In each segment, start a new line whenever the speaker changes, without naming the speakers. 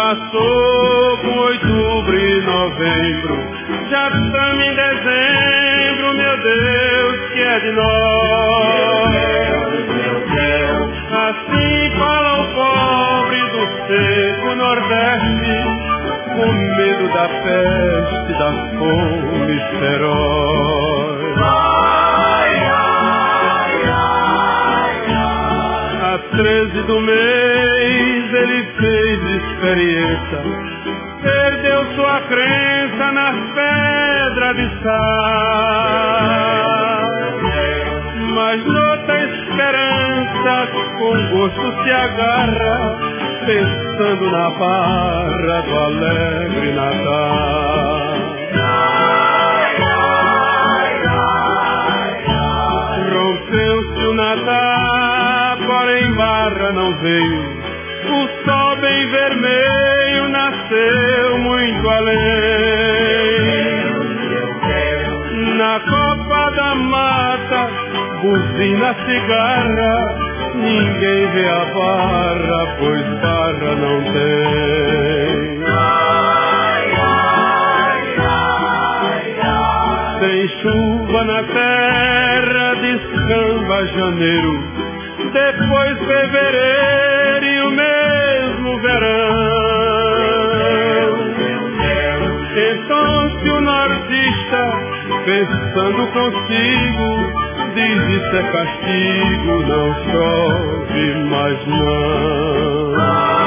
Passou com outubro e novembro, já estamos em dezembro, meu Deus, que é de nós. Meu Deus, assim fala o pobre do seco Nordeste, com medo da peste, da fome feroz. A 13 do mês ele fez experiência, perdeu sua crença nas pedras de sal. Mas noutra esperança com gosto se agarra, pensando na barra do alegre Natal. Rompeu-se o Natal, porém barra não veio. O sol bem vermelho nasceu muito além. Na copa da mata, buzina cigarra, ninguém vê a barra, pois barra não tem. Tem chuva na terra, descamba janeiro, depois fevereiro e o mesmo verão. Então se o nortista, pensando consigo, diz isso é castigo, não chove mais não.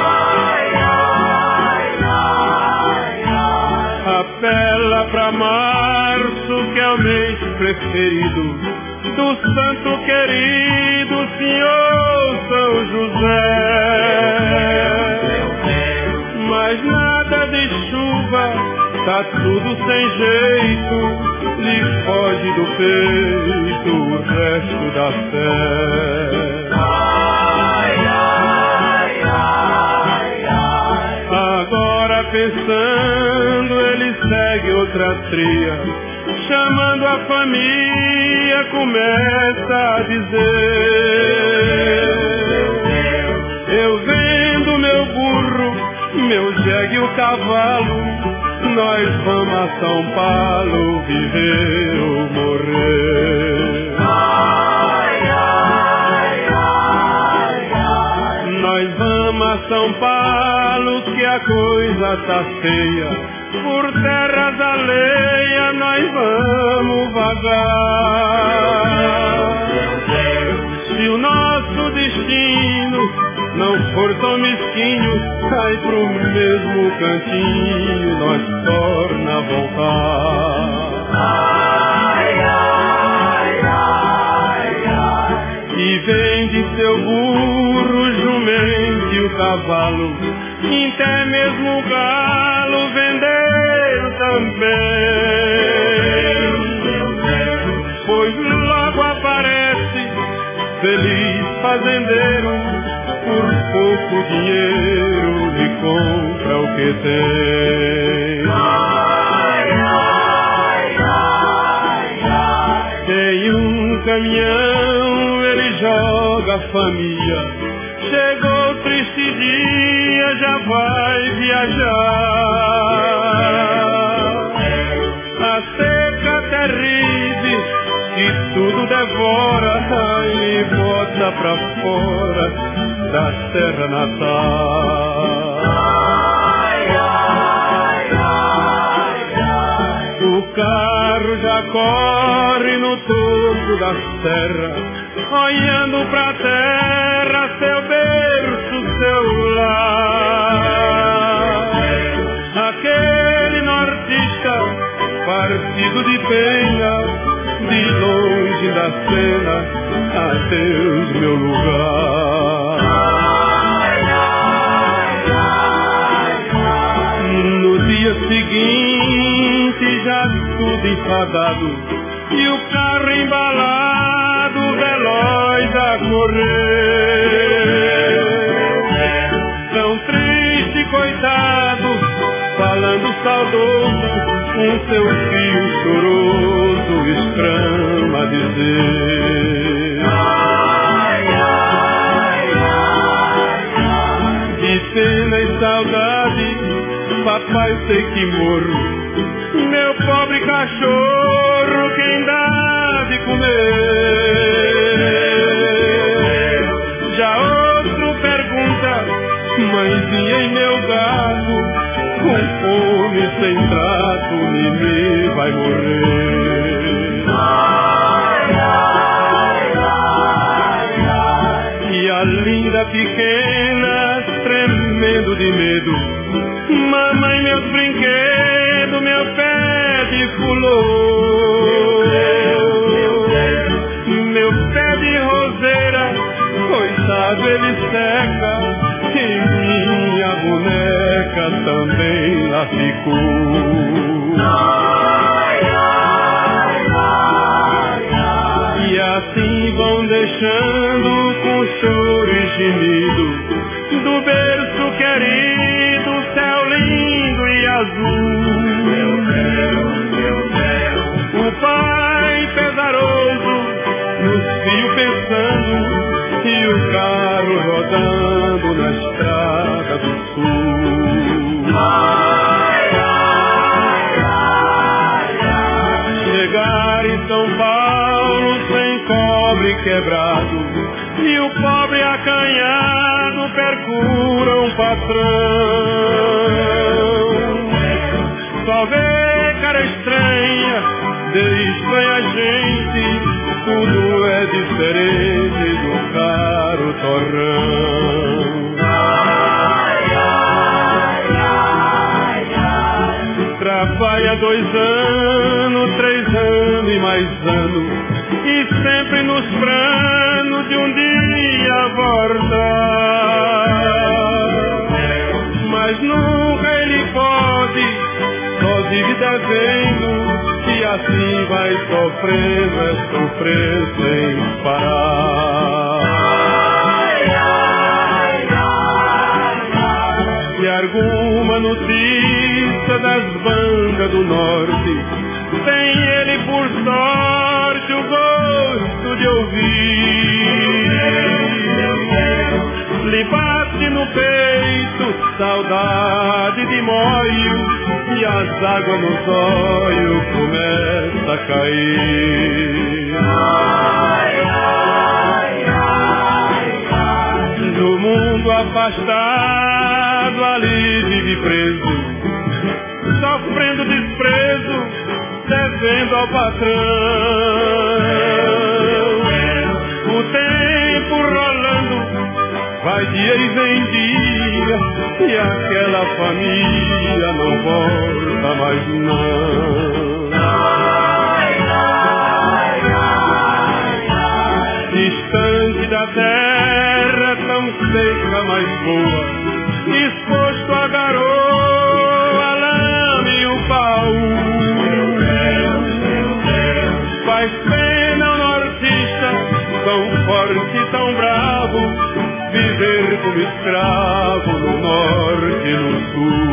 Apela pra março, que é o mês preferido do santo querido Senhor São José. Mas nada de chuva, tá tudo sem jeito, lhe foge do peito o resto da fé. Agora pensando, ele segue outra tria, chamando a família, começa a dizer: eu vendo meu burro, meu jegue e o cavalo, nós vamos a São Paulo viver ou morrer. Nós vamos a São Paulo, que a coisa tá feia, por terras alheias nós vamos vagar. Se o nosso destino não for tão mesquinho, cai pro mesmo cantinho, nós torna a voltar. E vende seu burro, jumento e o cavalo, e até mesmo o galo vendeu também. Pois logo aparece feliz fazendeiro, por pouco dinheiro lhe compra o que tem. Tem um caminhão, ele joga a família, chegou triste dia, já vai viajar. A seca terrível que tudo devora, e bota pra fora da terra natal. O carro já corre no topo da serra, olhando pra terra, seu berço, seu lar. Aquele nortista partido de pena, de longe da cena, adeus meu lugar. No dia seguinte já tudo enfadado, e o carro embalado, veloz a correr. Tão triste, coitado, falando saudoso, com seu filho choroso, exclama a dizer: de pena e saudade, papai, sei que morro. Meu pobre cachorro, quem dá de comer? Já outro pergunta, mãezinha, e meu gato, com fome, sem trato, Mimi vai morrer.
Ai, ai, ai, ai.
E a linda pequena, tremendo de medo, mamãe, meus brinquedos, meu pé de fulô, meu pé de roseira, coitado, ele seca, e minha boneca também lá ficou.
Ai, ai, ai, ai.
E assim vão deixando com choro e gemido do berço querido, céu lindo e azul.
Meu Deus, meu Deus.
O pai pesaroso nos fios pensando e o carro rodando na estrada do sul.
Ai, ai, ai, ai.
Chegar em São Paulo sem cobre quebrado e o pobre acanhado procura um patrão. Só vê cara estranha, de estranha gente, tudo é diferente do caro torrão.
Ai, ai, ai, ai.
Trabalha 2 anos, 3 anos e mais anos, e sempre nos planos de um dia voltar. Mas nunca ele pode, só vive devendo, e assim vai sofrendo, é sofrer sem parar.
Ai, ai, ai, ai.
E alguma notícia das bandas do norte, tem ele por sorte o gosto de ouvir. Lhe bate no peito saudade de moio, e as águas nos olhos começam a cair.
Ai, ai, ai, ai.
Do mundo afastado ali vive preso, sofrendo desprezo, devendo ao patrão. O tempo rolando, vai dia e vem dia, e aquela família não volta mais não.
Ai, ai, ai, ai.
Distante da terra tão seca, mais boa, exposto a garoa, lama e o pau. Faz pena o nortista, tão forte e tão bravo, viver como escravo no norte e no sul.